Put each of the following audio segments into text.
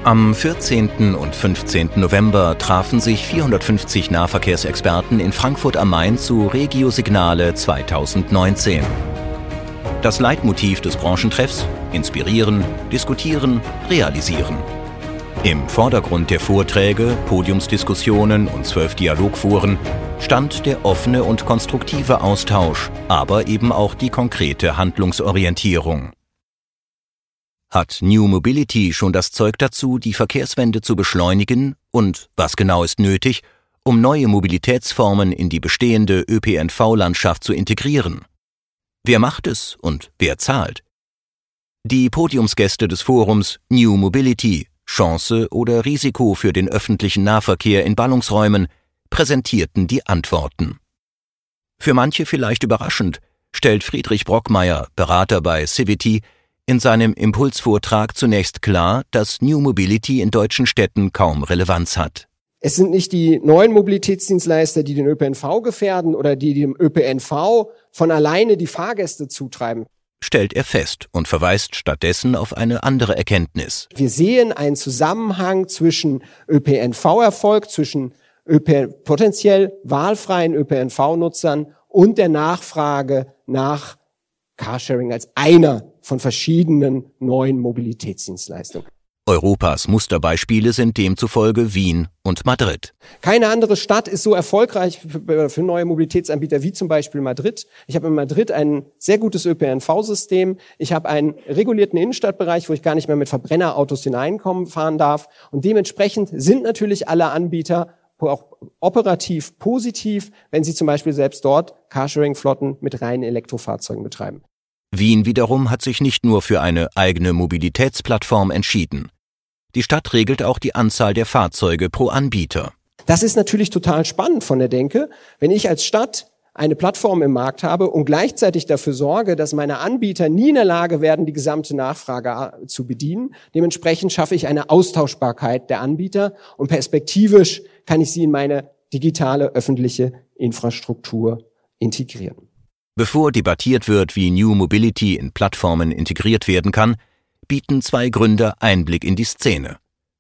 Am 14. und 15. November trafen sich 450 Nahverkehrsexperten in Frankfurt am Main zu Regio Signale 2019. Das Leitmotiv des Branchentreffs: Inspirieren, diskutieren, realisieren. Im Vordergrund der Vorträge, Podiumsdiskussionen und 12 Dialogforen stand der offene und konstruktive Austausch, aber eben auch die konkrete Handlungsorientierung. Hat New Mobility schon das Zeug dazu, die Verkehrswende zu beschleunigen? Und was genau ist nötig, um neue Mobilitätsformen in die bestehende ÖPNV-Landschaft zu integrieren? Wer macht es und wer zahlt? Die Podiumsgäste des Forums New Mobility, Chance oder Risiko für den öffentlichen Nahverkehr in Ballungsräumen, präsentierten die Antworten. Für manche vielleicht überraschend, stellt Friedrich Brockmeier, Berater bei Civity, in seinem Impulsvortrag zunächst klar, dass New Mobility in deutschen Städten kaum Relevanz hat. Es sind nicht die neuen Mobilitätsdienstleister, die den ÖPNV gefährden oder die dem ÖPNV von alleine die Fahrgäste zutreiben, stellt er fest und verweist stattdessen auf eine andere Erkenntnis. Wir sehen einen Zusammenhang zwischen ÖPNV-Erfolg, zwischen potenziell wahlfreien ÖPNV-Nutzern und der Nachfrage nach Carsharing als einer von verschiedenen neuen Mobilitätsdienstleistungen. Europas Musterbeispiele sind demzufolge Wien und Madrid. Keine andere Stadt ist so erfolgreich für neue Mobilitätsanbieter wie zum Beispiel Madrid. Ich habe in Madrid ein sehr gutes ÖPNV-System. Ich habe einen regulierten Innenstadtbereich, wo ich gar nicht mehr mit Verbrennerautos fahren darf. Und dementsprechend sind natürlich alle Anbieter auch operativ positiv, wenn sie zum Beispiel selbst dort Carsharing-Flotten mit reinen Elektrofahrzeugen betreiben. Wien wiederum hat sich nicht nur für eine eigene Mobilitätsplattform entschieden. Die Stadt regelt auch die Anzahl der Fahrzeuge pro Anbieter. Das ist natürlich total spannend von der Denke, wenn ich als Stadt eine Plattform im Markt habe und gleichzeitig dafür sorge, dass meine Anbieter nie in der Lage werden, die gesamte Nachfrage zu bedienen. Dementsprechend schaffe ich eine Austauschbarkeit der Anbieter und perspektivisch kann ich sie in meine digitale öffentliche Infrastruktur integrieren. Bevor debattiert wird, wie New Mobility in Plattformen integriert werden kann, bieten zwei Gründer Einblick in die Szene.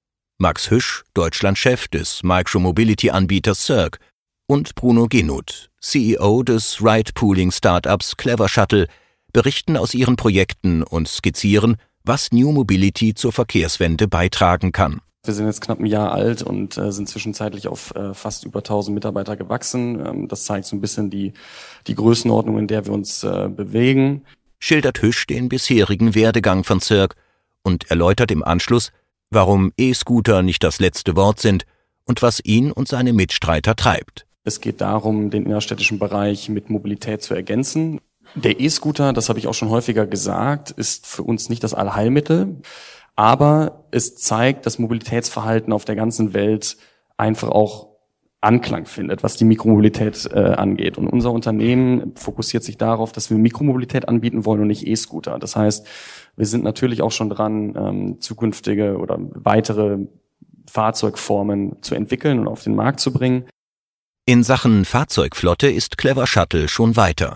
Max Hüsch, Deutschlandchef des Micromobility-Anbieters Circ, und Bruno Genuth, CEO des Ride-Pooling-Startups Clever Shuttle, berichten aus ihren Projekten und skizzieren, was New Mobility zur Verkehrswende beitragen kann. Wir sind jetzt knapp ein Jahr alt und sind zwischenzeitlich auf fast über 1000 Mitarbeiter gewachsen. Das zeigt so ein bisschen die Größenordnung, in der wir uns bewegen. Schildert Hüsch den bisherigen Werdegang von Circ und erläutert im Anschluss, warum E-Scooter nicht das letzte Wort sind und was ihn und seine Mitstreiter treibt. Es geht darum, den innerstädtischen Bereich mit Mobilität zu ergänzen. Der E-Scooter, das habe ich auch schon häufiger gesagt, ist für uns nicht das Allheilmittel. Aber es zeigt, dass Mobilitätsverhalten auf der ganzen Welt einfach auch Anklang findet, was die Mikromobilität angeht. Und unser Unternehmen fokussiert sich darauf, dass wir Mikromobilität anbieten wollen und nicht E-Scooter. Das heißt, wir sind natürlich auch schon dran, zukünftige oder weitere Fahrzeugformen zu entwickeln und auf den Markt zu bringen. In Sachen Fahrzeugflotte ist Clever Shuttle schon weiter.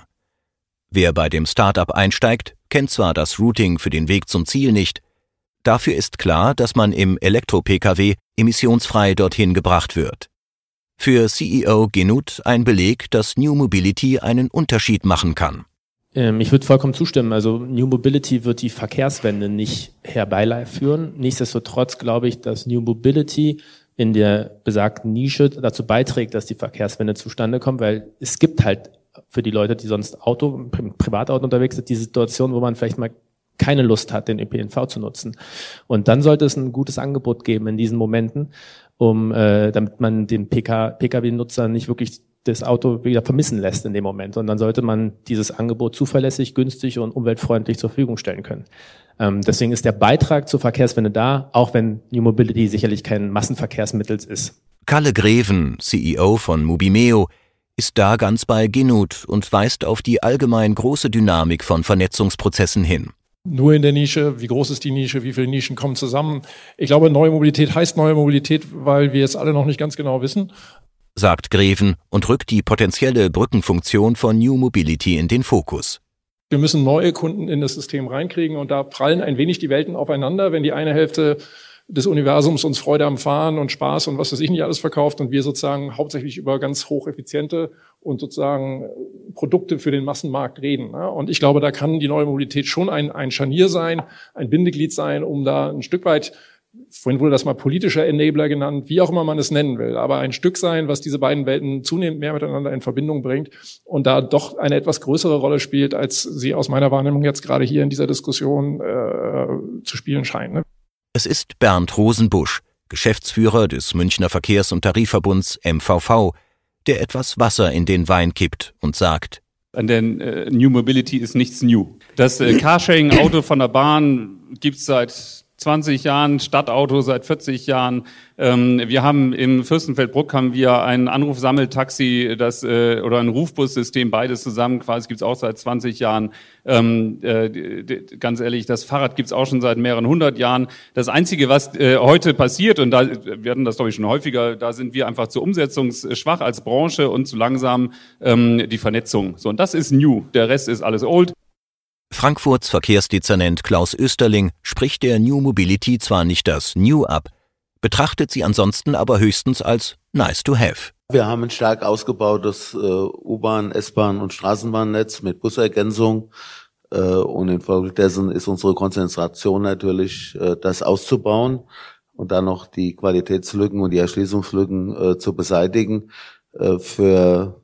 Wer bei dem Startup einsteigt, kennt zwar das Routing für den Weg zum Ziel nicht, dafür ist klar, dass man im Elektro-Pkw emissionsfrei dorthin gebracht wird. Für CEO Genuth ein Beleg, dass New Mobility einen Unterschied machen kann. Ich würde vollkommen zustimmen. Also New Mobility wird die Verkehrswende nicht herbeiführen. Nichtsdestotrotz glaube ich, dass New Mobility in der besagten Nische dazu beiträgt, dass die Verkehrswende zustande kommt, weil es gibt halt für die Leute, die sonst Privatauto unterwegs sind, die Situation, wo man vielleicht mal keine Lust hat, den ÖPNV zu nutzen. Und dann sollte es ein gutes Angebot geben in diesen Momenten, damit man den Pkw-Nutzer nicht wirklich das Auto wieder vermissen lässt in dem Moment. Und dann sollte man dieses Angebot zuverlässig, günstig und umweltfreundlich zur Verfügung stellen können. Deswegen ist der Beitrag zur Verkehrswende da, auch wenn New Mobility sicherlich kein Massenverkehrsmittel ist. Kalle Greven, CEO von Mobimeo, ist da ganz bei Genuth und weist auf die allgemein große Dynamik von Vernetzungsprozessen hin. Nur in der Nische, wie groß ist die Nische, wie viele Nischen kommen zusammen? Ich glaube, neue Mobilität heißt neue Mobilität, weil wir es alle noch nicht ganz genau wissen. Sagt Greven und rückt die potenzielle Brückenfunktion von New Mobility in den Fokus. Wir müssen neue Kunden in das System reinkriegen und da prallen ein wenig die Welten aufeinander. Wenn die eine Hälfte des Universums uns Freude am Fahren und Spaß und was weiß ich nicht alles verkauft und wir sozusagen hauptsächlich über ganz hocheffiziente und sozusagen Produkte für den Massenmarkt reden. Und ich glaube, da kann die neue Mobilität schon ein Scharnier sein, ein Bindeglied sein, um da ein Stück weit, vorhin wurde das mal politischer Enabler genannt, wie auch immer man es nennen will, aber ein Stück sein, was diese beiden Welten zunehmend mehr miteinander in Verbindung bringt und da doch eine etwas größere Rolle spielt, als sie aus meiner Wahrnehmung jetzt gerade hier in dieser Diskussion zu spielen scheint. Ne? Es ist Bernd Rosenbusch, Geschäftsführer des Münchner Verkehrs- und Tarifverbunds MVV, der etwas Wasser in den Wein kippt und sagt: An der New Mobility ist nichts new. Das Carsharing-Auto von der Bahn gibt's seit 20 Jahren, Stadtauto seit 40 Jahren. Wir haben im Fürstenfeldbruck ein Anrufsammeltaxi, oder ein Rufbussystem, beides zusammen quasi gibt's auch seit 20 Jahren. Ganz ehrlich, das Fahrrad gibt's auch schon seit mehreren 100 Jahren. Das Einzige, was heute passiert, und wir hatten das glaube ich schon häufiger, da sind wir einfach zu umsetzungsschwach als Branche und zu langsam, die Vernetzung. So, und das ist new. Der Rest ist alles old. Frankfurts Verkehrsdezernent Klaus Österling spricht der New Mobility zwar nicht das New ab, betrachtet sie ansonsten aber höchstens als nice to have. Wir haben ein stark ausgebautes U-Bahn-, S-Bahn- und Straßenbahnnetz mit Busergänzung und infolgedessen ist unsere Konzentration natürlich, das auszubauen und dann noch die Qualitätslücken und die Erschließungslücken zu beseitigen. Für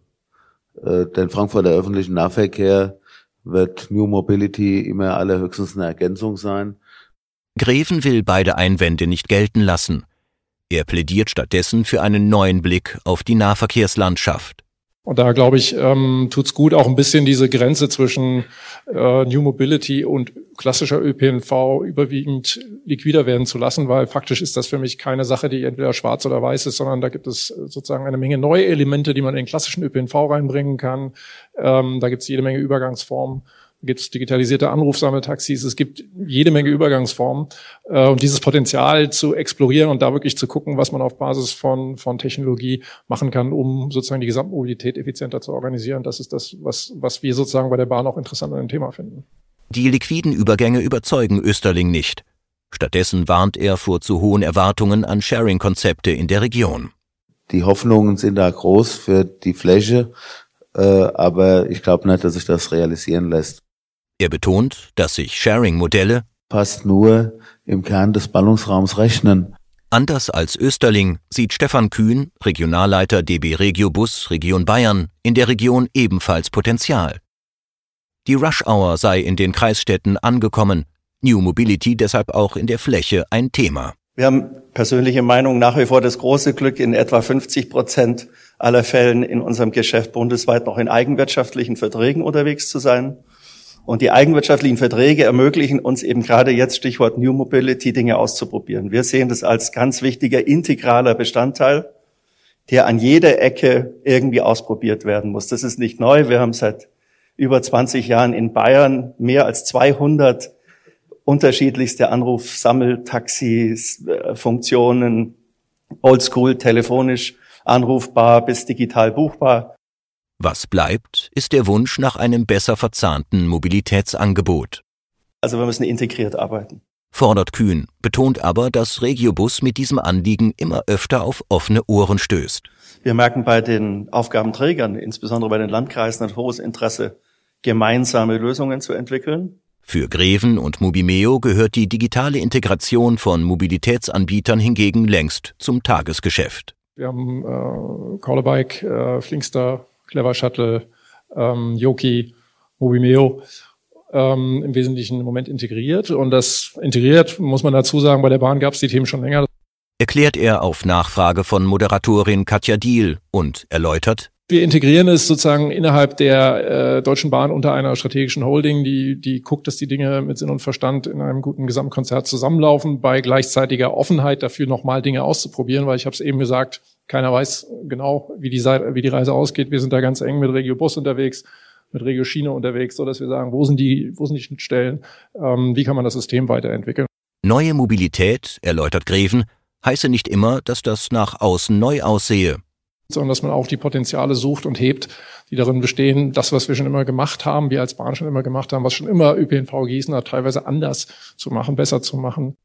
den Frankfurter öffentlichen Nahverkehr wird New Mobility immer allerhöchstens eine Ergänzung sein. Greven will beide Einwände nicht gelten lassen. Er plädiert stattdessen für einen neuen Blick auf die Nahverkehrslandschaft. Und da, glaube ich, tut's gut, auch ein bisschen diese Grenze zwischen New Mobility und klassischer ÖPNV überwiegend liquider werden zu lassen, weil faktisch ist das für mich keine Sache, die entweder schwarz oder weiß ist, sondern da gibt es sozusagen eine Menge neue Elemente, die man in den klassischen ÖPNV reinbringen kann. Da gibt's jede Menge Übergangsformen. Gibt es digitalisierte Anrufsammeltaxis, es gibt jede Menge Übergangsformen und dieses Potenzial zu explorieren und da wirklich zu gucken, was man auf Basis von Technologie machen kann, um sozusagen die Gesamtmobilität effizienter zu organisieren. Das ist das, was wir sozusagen bei der Bahn auch interessant an dem Thema finden. Die liquiden Übergänge überzeugen Österling nicht. Stattdessen warnt er vor zu hohen Erwartungen an Sharing-Konzepte in der Region. Die Hoffnungen sind da groß für die Fläche, aber ich glaube nicht, dass sich das realisieren lässt. Er betont, dass sich Sharing-Modelle fast nur im Kern des Ballungsraums rechnen. Anders als Österling sieht Stefan Kühn, Regionalleiter DB Regio Bus Region Bayern, in der Region ebenfalls Potenzial. Die Rush-Hour sei in den Kreisstädten angekommen, New Mobility deshalb auch in der Fläche ein Thema. Wir haben persönliche Meinung nach wie vor das große Glück, in etwa 50% aller Fällen in unserem Geschäft bundesweit noch in eigenwirtschaftlichen Verträgen unterwegs zu sein. Und die eigenwirtschaftlichen Verträge ermöglichen uns eben gerade jetzt, Stichwort New Mobility, Dinge auszuprobieren. Wir sehen das als ganz wichtiger, integraler Bestandteil, der an jeder Ecke irgendwie ausprobiert werden muss. Das ist nicht neu. Wir haben seit über 20 Jahren in Bayern mehr als 200 unterschiedlichste Anrufsammeltaxis, Funktionen, oldschool, telefonisch anrufbar bis digital buchbar. Was bleibt, ist der Wunsch nach einem besser verzahnten Mobilitätsangebot. Also wir müssen integriert arbeiten. Fordert Kühn, betont aber, dass Regiobus mit diesem Anliegen immer öfter auf offene Ohren stößt. Wir merken bei den Aufgabenträgern, insbesondere bei den Landkreisen, ein hohes Interesse, gemeinsame Lösungen zu entwickeln. Für Greven und Mobimeo gehört die digitale Integration von Mobilitätsanbietern hingegen längst zum Tagesgeschäft. Wir haben Callabike, Flinkster, Clever Shuttle, Yoki, Mobimeo im Wesentlichen im Moment integriert. Und das integriert, muss man dazu sagen, bei der Bahn gab es die Themen schon länger. Erklärt er auf Nachfrage von Moderatorin Katja Diehl und erläutert: Wir integrieren es sozusagen innerhalb der Deutschen Bahn unter einer strategischen Holding, die guckt, dass die Dinge mit Sinn und Verstand in einem guten Gesamtkonzert zusammenlaufen, bei gleichzeitiger Offenheit dafür nochmal Dinge auszuprobieren, weil ich habe es eben gesagt, keiner weiß genau, wie die Reise ausgeht. Wir sind da ganz eng mit Regio Bus unterwegs, mit Regio Schiene unterwegs, so dass wir sagen, wo sind die Schnittstellen, wie kann man das System weiterentwickeln. Neue Mobilität, erläutert Greven, heiße nicht immer, dass das nach außen neu aussehe, sondern dass man auch die Potenziale sucht und hebt, die darin bestehen, das, was wir schon immer gemacht haben, wir als Bahn schon immer gemacht haben, was schon immer ÖPNV Gießen hat, teilweise anders zu machen, besser zu machen.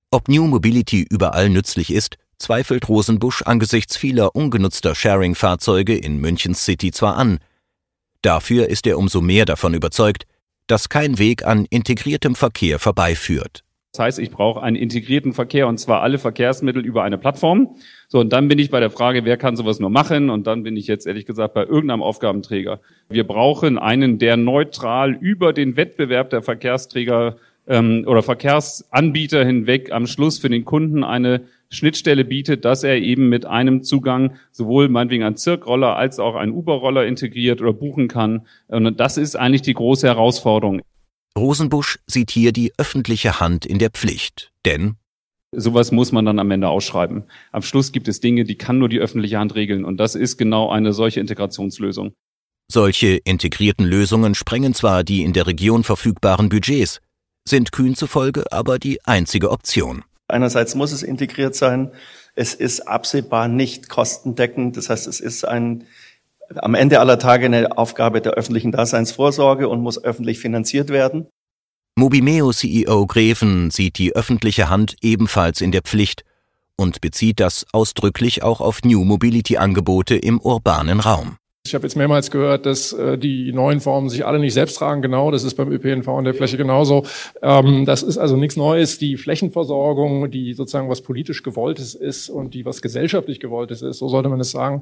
Ob New Mobility überall nützlich ist, zweifelt Rosenbusch angesichts vieler ungenutzter Sharing-Fahrzeuge in Münchens City zwar an. Dafür ist er umso mehr davon überzeugt, dass kein Weg an integriertem Verkehr vorbeiführt. Das heißt, ich brauche einen integrierten Verkehr, und zwar alle Verkehrsmittel über eine Plattform. So, und dann bin ich bei der Frage, wer kann sowas nur machen? Und dann bin ich jetzt ehrlich gesagt bei irgendeinem Aufgabenträger. Wir brauchen einen, der neutral über den Wettbewerb der Verkehrsträger oder Verkehrsanbieter hinweg am Schluss für den Kunden eine Schnittstelle bietet, dass er eben mit einem Zugang sowohl meinetwegen einen Zirkroller als auch einen Uber-Roller integriert oder buchen kann. Und das ist eigentlich die große Herausforderung. Rosenbusch sieht hier die öffentliche Hand in der Pflicht, denn sowas muss man dann am Ende ausschreiben. Am Schluss gibt es Dinge, die kann nur die öffentliche Hand regeln, und das ist genau eine solche Integrationslösung. solche integrierten Lösungen sprengen zwar die in der Region verfügbaren Budgets, sind Kühn zufolge aber die einzige Option. Einerseits muss es integriert sein. Es ist absehbar nicht kostendeckend. Das heißt, es ist am Ende aller Tage eine Aufgabe der öffentlichen Daseinsvorsorge und muss öffentlich finanziert werden. Mobimeo-CEO Greven sieht die öffentliche Hand ebenfalls in der Pflicht und bezieht das ausdrücklich auch auf New Mobility-Angebote im urbanen Raum. Ich habe jetzt mehrmals gehört, dass die neuen Formen sich alle nicht selbst tragen. Genau, das ist beim ÖPNV in der Fläche genauso. Das ist also nichts Neues. Die Flächenversorgung, die sozusagen was politisch Gewolltes ist und die was gesellschaftlich Gewolltes ist, so sollte man es sagen,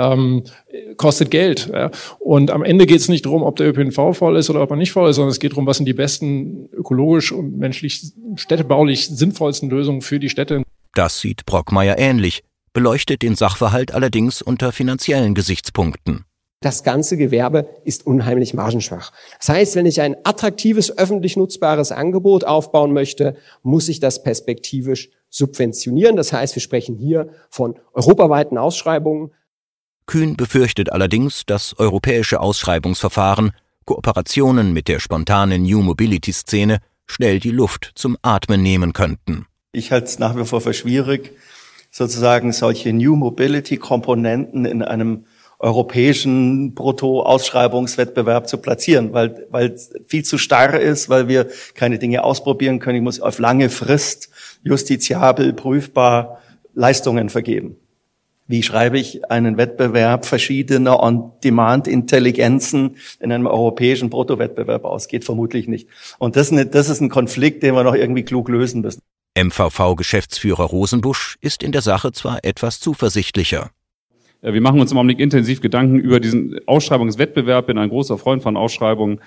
kostet Geld. Ja. Und am Ende geht es nicht darum, ob der ÖPNV voll ist oder ob er nicht voll ist, sondern es geht darum, was sind die besten ökologisch und menschlich, städtebaulich sinnvollsten Lösungen für die Städte. Das sieht Brockmeier ähnlich, beleuchtet den Sachverhalt allerdings unter finanziellen Gesichtspunkten. Das ganze Gewerbe ist unheimlich margenschwach. Das heißt, wenn ich ein attraktives, öffentlich nutzbares Angebot aufbauen möchte, muss ich das perspektivisch subventionieren. Das heißt, wir sprechen hier von europaweiten Ausschreibungen. Kühn befürchtet allerdings, dass europäische Ausschreibungsverfahren, Kooperationen mit der spontanen New Mobility-Szene schnell die Luft zum Atmen nehmen könnten. Ich halte es nach wie vor für schwierig, sozusagen solche New Mobility-Komponenten in einem europäischen Brutto-Ausschreibungswettbewerb zu platzieren, weil es viel zu starr ist, weil wir keine Dinge ausprobieren können. Ich muss auf lange Frist justiziabel, prüfbar Leistungen vergeben. Wie schreibe ich einen Wettbewerb verschiedener On-Demand-Intelligenzen in einem europäischen Bruttowettbewerb aus? Geht vermutlich nicht. Und das ist ein Konflikt, den wir noch irgendwie klug lösen müssen. MVV-Geschäftsführer Rosenbusch ist in der Sache zwar etwas zuversichtlicher. Wir machen uns im Augenblick intensiv Gedanken über diesen Ausschreibungswettbewerb. Bin ein großer Freund von Ausschreibungen,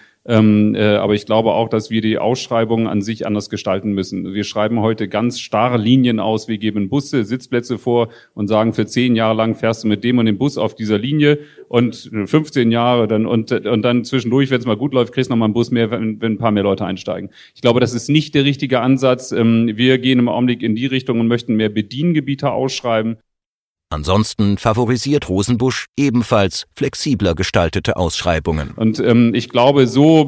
aber ich glaube auch, dass wir die Ausschreibungen an sich anders gestalten müssen. Wir schreiben heute ganz starre Linien aus. Wir geben Busse, Sitzplätze vor und sagen, für 10 Jahre lang fährst du mit dem und dem Bus auf dieser Linie und 15 Jahre dann und dann zwischendurch, wenn es mal gut läuft, kriegst du noch mal einen Bus mehr, wenn ein paar mehr Leute einsteigen. Ich glaube, das ist nicht der richtige Ansatz. Wir gehen im Augenblick in die Richtung und möchten mehr Bediengebiete ausschreiben. Ansonsten favorisiert Rosenbusch ebenfalls flexibler gestaltete Ausschreibungen. Und ich glaube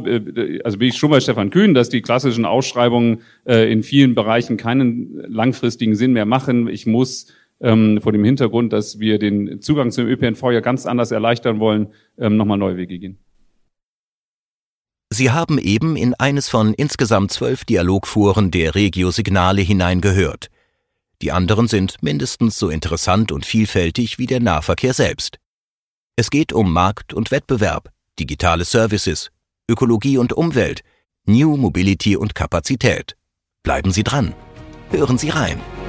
also bin ich schon bei Stefan Kühn, dass die klassischen Ausschreibungen in vielen Bereichen keinen langfristigen Sinn mehr machen. Ich muss vor dem Hintergrund, dass wir den Zugang zum ÖPNV ja ganz anders erleichtern wollen, nochmal neue Wege gehen. Sie haben eben in eines von insgesamt 12 Dialogforen der Regio Signale hineingehört. Die anderen sind mindestens so interessant und vielfältig wie der Nahverkehr selbst. Es geht um Markt und Wettbewerb, digitale Services, Ökologie und Umwelt, New Mobility und Kapazität. Bleiben Sie dran. Hören Sie rein.